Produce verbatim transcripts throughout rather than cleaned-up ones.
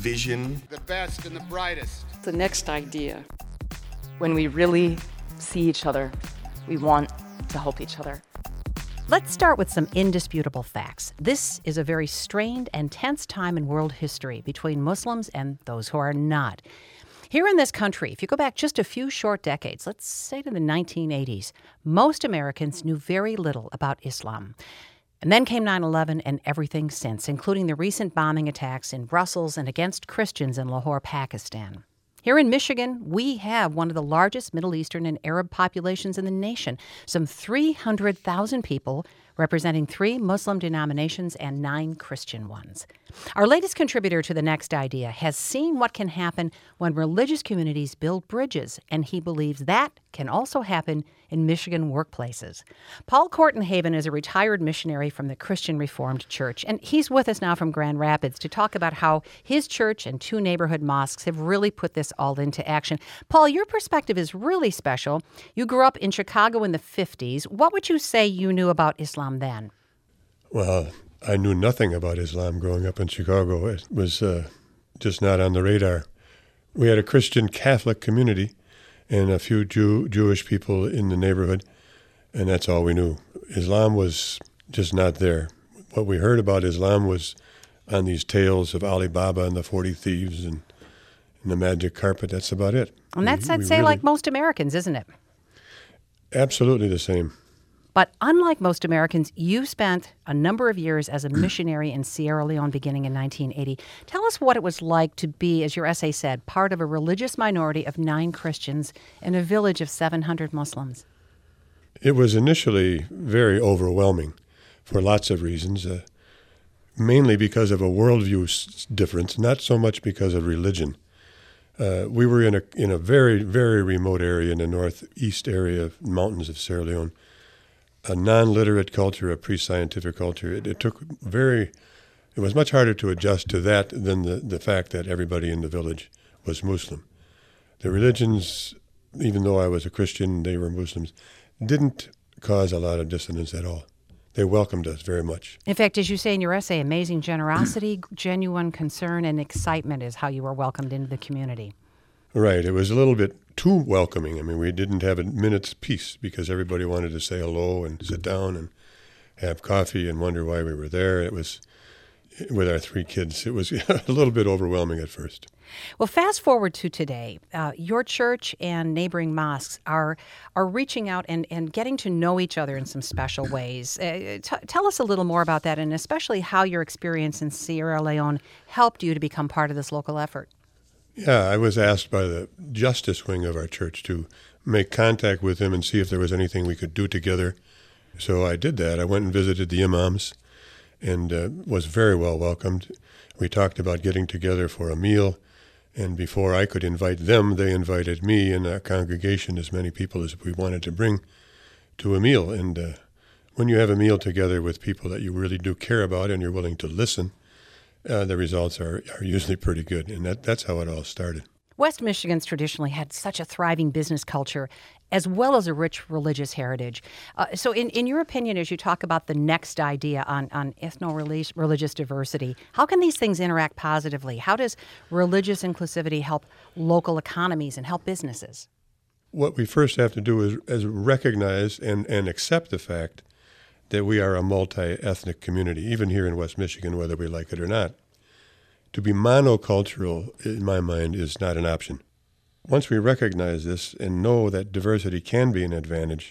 vision. The best and the brightest. The next idea. When we really see each other, we want to help each other. Let's start with some indisputable facts. This is a very strained and tense time in world history between Muslims and those who are not. Here in this country, if you go back just a few short decades, let's say to the nineteen eighties, most Americans knew very little about Islam. And then came nine eleven and everything since, including the recent bombing attacks in Brussels and against Christians in Lahore, Pakistan. Here in Michigan, we have one of the largest Middle Eastern and Arab populations in the nation, some three hundred thousand people representing three Muslim denominations and nine Christian ones. Our latest contributor to The Next Idea has seen what can happen when religious communities build bridges, and he believes that can also happen in Michigan workplaces. Paul Kortenhaven is a retired missionary from the Christian Reformed Church, and he's with us now from Grand Rapids to talk about how his church and two neighborhood mosques have really put this all into action. Paul, your perspective is really special. You grew up in Chicago in the fifties. What would you say you knew about Islam then? Well, I knew nothing about Islam growing up in Chicago. It was uh, just not on the radar. We had a Christian Catholic community and a few Jew, Jewish people in the neighborhood, and that's all we knew. Islam was just not there. What we heard about Islam was on these tales of Ali Baba and the forty Thieves and, and the magic carpet. That's about it. And that's, we, I'd we say, really, like most Americans, isn't it? Absolutely the same. But unlike most Americans, you spent a number of years as a missionary in Sierra Leone beginning in nineteen eighty. Tell us what it was like to be, as your essay said, part of a religious minority of nine Christians in a village of seven hundred Muslims. It was initially very overwhelming for lots of reasons, uh, mainly because of a worldview s- difference, not so much because of religion. Uh, we were in a in a very, very remote area in the northeast area of mountains of Sierra Leone. A non-literate culture, a pre-scientific culture. It, it took very, it was much harder to adjust to that than the, the fact that everybody in the village was Muslim. The religions, even though I was a Christian, they were Muslims, didn't cause a lot of dissonance at all. They welcomed us very much. In fact, as you say in your essay, amazing generosity, genuine concern, and excitement is how you were welcomed into the community. Right. It was a little bit too welcoming. I mean, we didn't have a minute's peace because everybody wanted to say hello and sit down and have coffee and wonder why we were there. It was, with our three kids, it was a little bit overwhelming at first. Well, fast forward to today. Uh, your church and neighboring mosques are are reaching out and, and getting to know each other in some special ways. Uh, t- tell us a little more about that, and especially how your experience in Sierra Leone helped you to become part of this local effort. Yeah, I was asked by the justice wing of our church to make contact with him and see if there was anything we could do together. So I did that. I went and visited the imams and uh, was very well welcomed. We talked about getting together for a meal, and before I could invite them, they invited me and our congregation, as many people as we wanted to bring, to a meal. And uh, when you have a meal together with people that you really do care about and you're willing to listen, Uh, the results are, are usually pretty good, and that, that's how it all started. West Michigan's traditionally had such a thriving business culture as well as a rich religious heritage. Uh, so in, in your opinion, as you talk about the next idea on, on ethno-religious diversity, how can these things interact positively? How does religious inclusivity help local economies and help businesses? What we first have to do is, is recognize and, and accept the fact that we are a multi-ethnic community, even here in West Michigan, whether we like it or not. To be monocultural, in my mind, is not an option. Once we recognize this and know that diversity can be an advantage,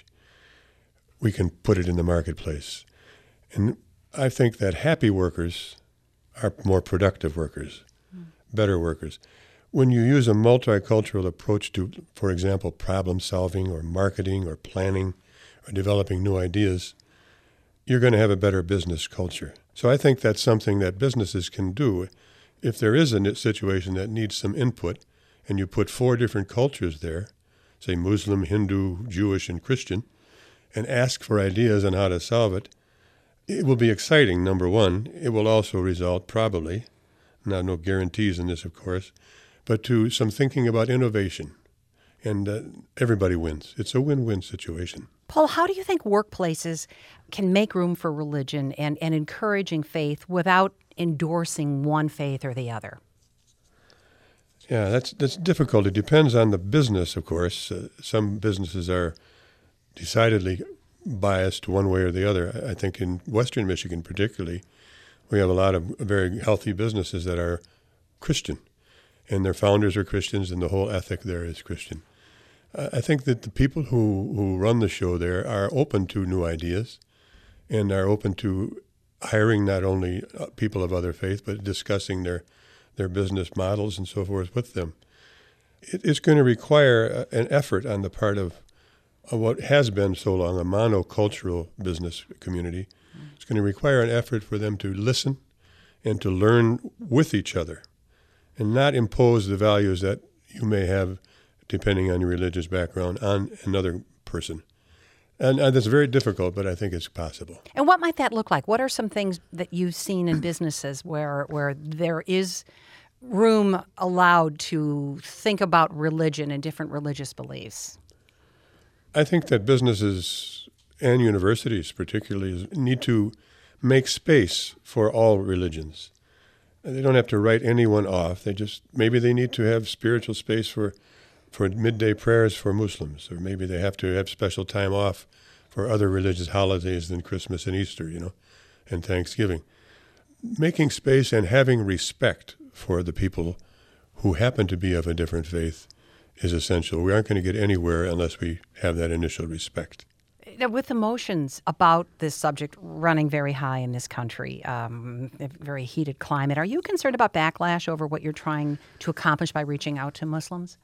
we can put it in the marketplace. And I think that happy workers are more productive workers, mm. better workers. When you use a multicultural approach to, for example, problem solving or marketing or planning or developing new ideas, you're going to have a better business culture. So I think that's something that businesses can do. If there is a situation that needs some input, and you put four different cultures there, say Muslim, Hindu, Jewish, and Christian, and ask for ideas on how to solve it, it will be exciting, number one. It will also result, probably, now no guarantees in this, of course, but to some thinking about innovation. And uh, everybody wins. It's a win-win situation. Paul, how do you think workplaces can make room for religion and, and encouraging faith without endorsing one faith or the other? Yeah, that's that's difficult. It depends on the business, of course. Uh, some businesses are decidedly biased one way or the other. I think in Western Michigan particularly, we have a lot of very healthy businesses that are Christian, and their founders are Christians, and the whole ethic there is Christian. Uh, I think that the people who, who run the show there are open to new ideas and are open to hiring not only uh, people of other faith, but discussing their their business models and so forth with them. It, it's going to require an effort on the part of, of what has been so long a monocultural business community. Mm. It's going to require an effort for them to listen and to learn with each other and not impose the values that you may have, depending on your religious background, on another person. And, and that's very difficult, but I think it's possible. And what might that look like? What are some things that you've seen in businesses where where there is room allowed to think about religion and different religious beliefs? I think that businesses and universities particularly need to make space for all religions. They don't have to write anyone off. They just, maybe they need to have spiritual space for for midday prayers for Muslims, or maybe they have to have special time off for other religious holidays than Christmas and Easter, you know, and Thanksgiving. Making space and having respect for the people who happen to be of a different faith is essential. We aren't going to get anywhere unless we have that initial respect. With emotions about this subject running very high in this country, um, a very heated climate, are you concerned about backlash over what you're trying to accomplish by reaching out to Muslims?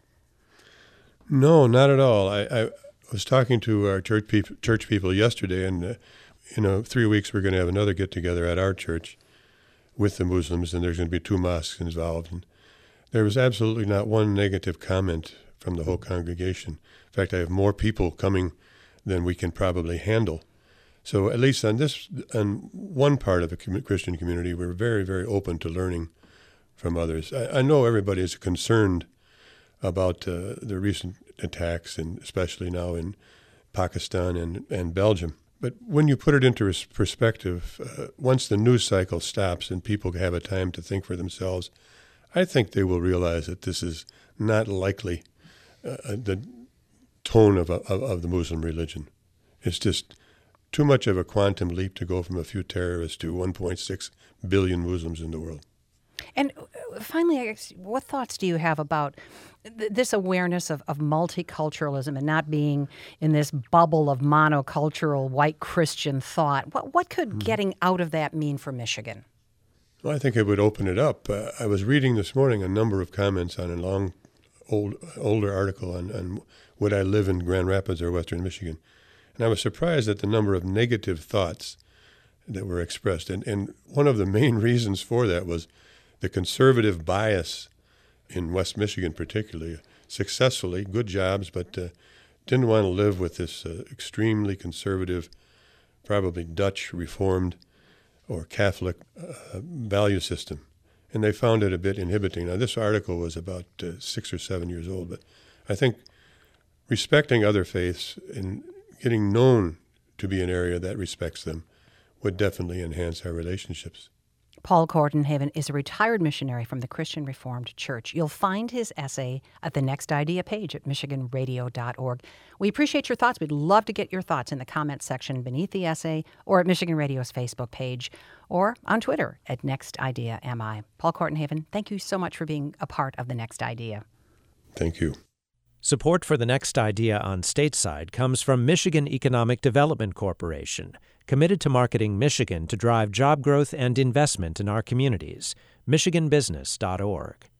No, not at all. I, I was talking to our church, peop- church people yesterday, and uh, in uh, three weeks we're going to have another get-together at our church with the Muslims, and there's going to be two mosques involved. And there was absolutely not one negative comment from the whole congregation. In fact, I have more people coming than we can probably handle. So at least on this, on one part of the Christian community, we're very, very open to learning from others. I, I know everybody is concerned about uh, the recent attacks, and especially now in Pakistan and, and Belgium. But when you put it into perspective, uh, once the news cycle stops and people have a time to think for themselves, I think they will realize that this is not likely uh, the tone of, of, of the Muslim religion. It's just too much of a quantum leap to go from a few terrorists to one point six billion Muslims in the world. And finally, I guess, what thoughts do you have about th- this awareness of, of multiculturalism and not being in this bubble of monocultural white Christian thought? What, what could mm-hmm. getting out of that mean for Michigan? Well, I think it would open it up. Uh, I was reading this morning a number of comments on a long, old, older article on, on would I live in Grand Rapids or Western Michigan. And I was surprised at the number of negative thoughts that were expressed. And, and one of the main reasons for that was the conservative bias in West Michigan particularly, successfully, good jobs, but uh, didn't want to live with this uh, extremely conservative, probably Dutch Reformed or Catholic uh, value system. And they found it a bit inhibiting. Now, this article was about uh, six or seven years old, but I think respecting other faiths and getting known to be an area that respects them would definitely enhance our relationships. Paul Kortenhaven is a retired missionary from the Christian Reformed Church. You'll find his essay at the Next Idea page at michigan radio dot org. We appreciate your thoughts. We'd love to get your thoughts in the comments section beneath the essay or at Michigan Radio's Facebook page or on Twitter at Next Idea M I. Paul Kortenhaven, thank you so much for being a part of the Next Idea. Thank you. Support for the Next Idea on Stateside comes from Michigan Economic Development Corporation, committed to marketing Michigan to drive job growth and investment in our communities. michigan business dot org.